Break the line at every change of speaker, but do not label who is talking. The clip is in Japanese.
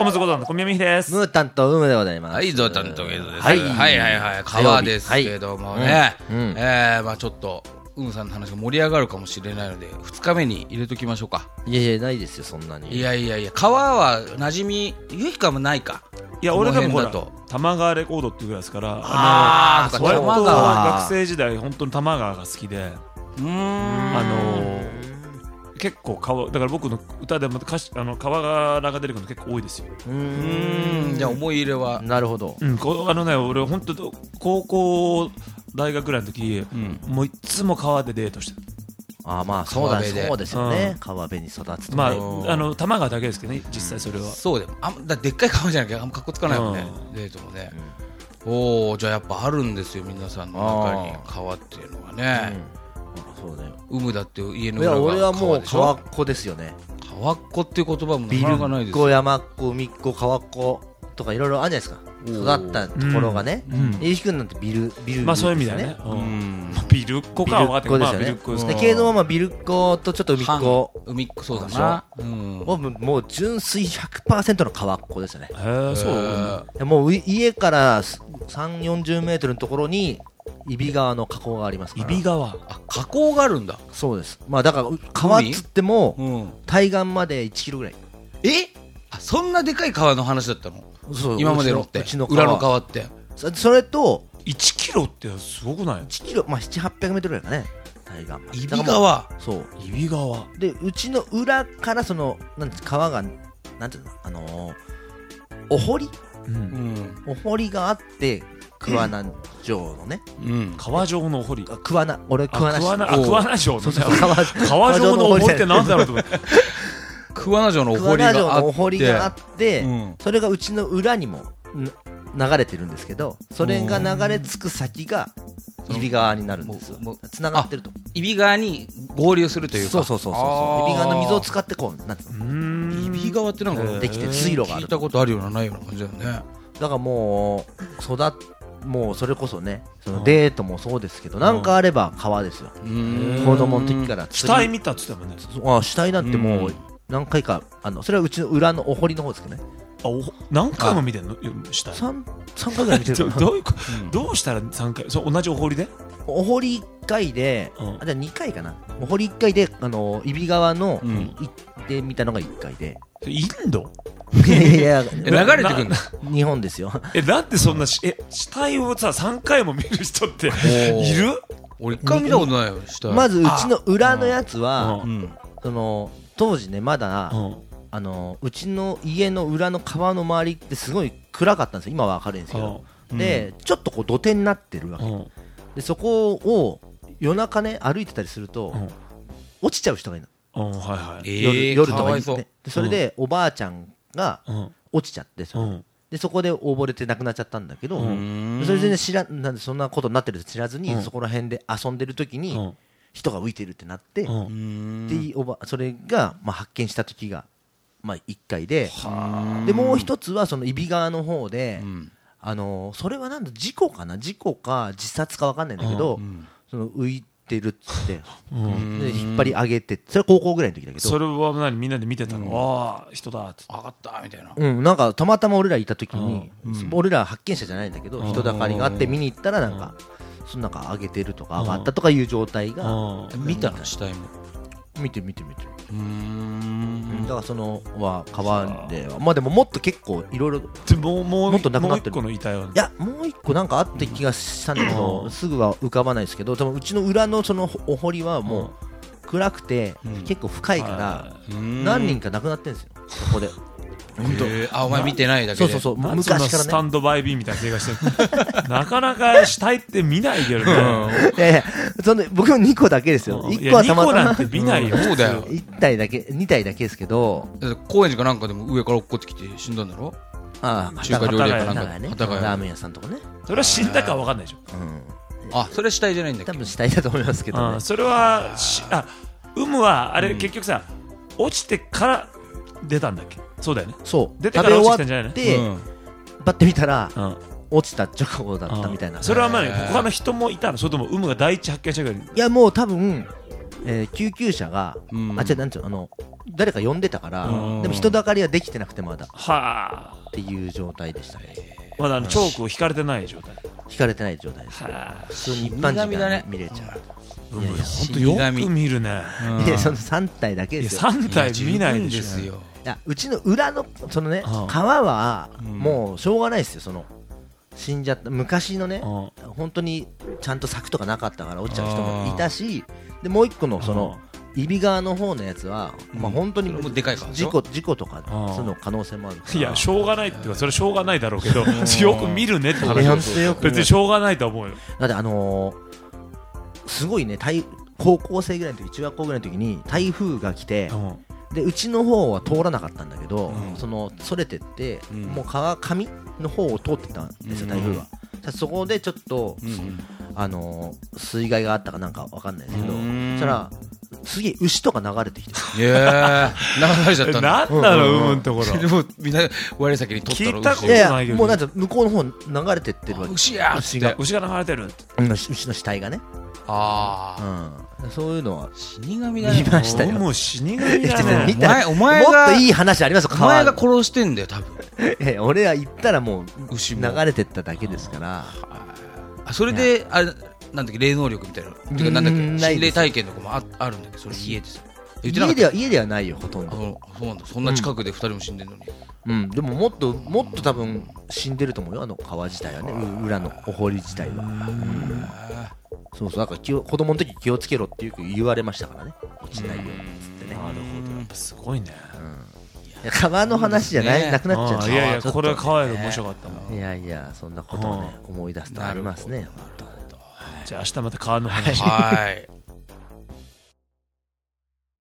ムズコ担当小宮美秀です。
ムー担当ウムでございます。
はい、ゾウ担当ゲドです。
はい
川ですけどもね、
うん
まあちょっとウムさんの話が盛り上がるかもしれないので2日目に入れときましょうか。
いやいやないですよそんなに。
いや川は馴染みゆきかもないか。
いや俺でもほら
この辺だと
玉川レコードっていうぐらいですから
そう
割と
玉川
学生時代本当に玉川が好きで結構川だから僕の歌でも歌詞川柄が出てくるの結構多いですよ。
じゃあ思い入れは
なるほど。
俺本当高校大学ぐらいの時、もういつも川でデートしてる。
あまあそうだ
川辺で
そうですよね。川辺に育つと
ま
ね。
あ玉川だけですけどね実際それは。
そうでもでっかい川じゃなきゃあんまかっこつかないもんね、デートもね。おお、じゃあやっぱあるんですよ皆さんの中に川っていうのがね。
そうだよ。
海だって家の
いや
裏
俺はもう
が川でしょ。
川っ子ですよね。
川っ子っていう言葉もな
ビ
かなかないですよ。
ルっ子山っ子海っ子川っ子とかいろいろあるじゃないですか。育ったところがね。ゆうきくんなんてビル
まあそういう意味だよね。ビルっ子か分かってる。まあビルっ子ですね。
けどまあビルっ子とちょっと海っ子。
海っ子そうだな。
もう純粋 100% の川っ子ですよね。
へえそう。
もう家から3、40メートルのところに揖斐川の河口がありますから。
揖斐川。
河口があるんだ。
そうです。まあだから川っつっても対岸まで1キロぐらい。
そんなでかい川の話だったの？
そう
今までのって裏の川って。
それと
1キロってすごくない
？1キロまあ7、800メートルぐらいかね。対岸。
揖斐川。
そう。
揖斐川。
でうちの裏からそのなんて川がなんていうのお堀？お堀があって桑名城のね。
川上のお堀。
桑名俺桑名市。
桑名城。
そう
川上のお堀ってなんだろうと思って。
桑名城のお堀が
あってそれがうちの裏にも流れてるんですけどそれが流れ着く先が揖斐川になるんですよ。つながってると
揖斐川に合流するというか。
そう揖斐川の水を使ってこうなんつうの
揖斐川ってなんか
できて水路がある。
聞いたことあるようなないような感じだよね。
だからもうそれこそねそのデートもそうですけどなんかあれば川ですよ。子供の時から
死体見たっつってもね。
死体なんてもう何回かそれはうちの裏のお堀の方ですけどね。
何回も見てんの死体。
3回ぐらい見てる。
どうしたら3回同じお堀で
お堀1回でじゃあ2回かな。お堀1回で揖斐川の行ってみたのが1回で。
インド
いや
流れてくんだ。
日本ですよ。
だってそんな死体をさ3回も見る人っている？
俺1回見たことないよ死体。
まずうちの裏のやつはその当時ねまだうちの家の裏の川の周りってすごい暗かったんですよ。今は明るいんですけどでちょっとこう土手になってるわけでそこを夜中ね歩いてたりすると落ちちゃう人がいるの。夜とかにね。それでおばあちゃんが落ちちゃってでそこで溺れて亡くなっちゃったんだけどそれ全然なんでそんなことになってるって知らずにそこら辺で遊んでる時に人が浮いてるってなってでそれがまあ発見した時がまあ1回でもう一つはその揖斐川の方でそれはなんだ事故か自殺か分かんないんだけどその浮いてるっつってで引っ張り上げてそれは高校ぐらいの時だけど
それはみんなで見てたの。ああ人だって
上がったみたいな。
なんかたまたま俺らいた時に俺ら発見者じゃないんだけど人だかりがあって見に行ったらなんかそのなんか上げてるとか上がったとかいう状態が
見たの死体も
見てだからその川でまあでももっと結構いろいろもっとなくなってる。
もう一個のいたよ。
いやもう一個なんかあって気がしたんだけどすぐは浮かばないですけどでもうちの裏のそのお堀はもう暗くて結構深いから何人か亡くなってるんですよそこで。
お前見てないだけで。
そう昔からねスタンドバイビーみたいな気がしてる。なかなか死体って見ないけどね。
いや僕も2個だけですよ。1個はたまたま
2個なんて見ないよ。
そうだよ。
1体だけ2体だけですけど
高円寺かなんかでも上から落っこってきて死んだんだろ。中華料理屋かなんか
ラーメン屋さんとかね。
それは死んだかは分かんないでしょ。
それは死体じゃないんだっけ。
多分死体だと思いますけどね。
それは有無はあれ結局さ落ちてから出たんだっけ。そうだよね。
そう
出てから落ちてんじゃないの。
でバッて見たら落ちた直後だったみたいな。
それは他の人もいたのそれとも有無が第一発見者ぐらい。
いやもう多分救急車がなんていうの誰か呼んでたからでも人だかりはできてなくてまだっていう状態でしたね。
まだチョークを引かれてない状態。
引かれてない状態です。普通に一般人が見れちゃう。
本当よく見るね。
いやその3体だけですよ。
3体見ないんですよ。
いやうちの裏のそのね川はもうしょうがないですよ。その死んじゃった昔のね本当にちゃんと柵とかなかったから落ちちゃう人もいたし、でもう一個のその揖斐川の方のやつはまあ本当に事故とかその可能性もある。
いやしょうがないっていうかそれしょうがないだろうけどよく見るねって話。別にしょうがないと思うよ。
だってすごいね高校生ぐらいの時中学校ぐらいの時に台風が来てでうちの方は通らなかったんだけどそれてってもう上の方を通ってたんですよ台風が。そこでちょっと水害があったかなんかわかんないですけどそしたらすげえ牛とか流れてきて
流れちゃったんだ。
なんなの海のところ。
でもみんな我先に取ったら
聞いたことないけど。
もうなんか向こうの方流れてってるわけ。
牛が
流れてる。
牛の死体がね。そういうのは
死神だね。
見ましたよ。
もう死神だね。
お前が
もっといい話ありますよ。
お前が殺してんだよ多分。
俺は行ったらもう流れてっただけですから。
それであれなんだっけ霊能力みたいなてかなんだっけ心霊体験とかもあるんだけどそれ家ですよ。
家ではないよほとんど。
そうなんだ。そんな近くで2人も死んでるのに。
でももっと多分死んでると思うよ川自体はね裏のお堀自体は。そうだから子供の時気をつけろって言われましたからね落ちないようにっつってね。
なるほどやっぱすごいね。
川の話じゃなくなっちゃう。
いやいやこれは川より面白かったな。
いやいやそんなことをね思い出すとありますね。
じゃあ明日また川の話。
はい。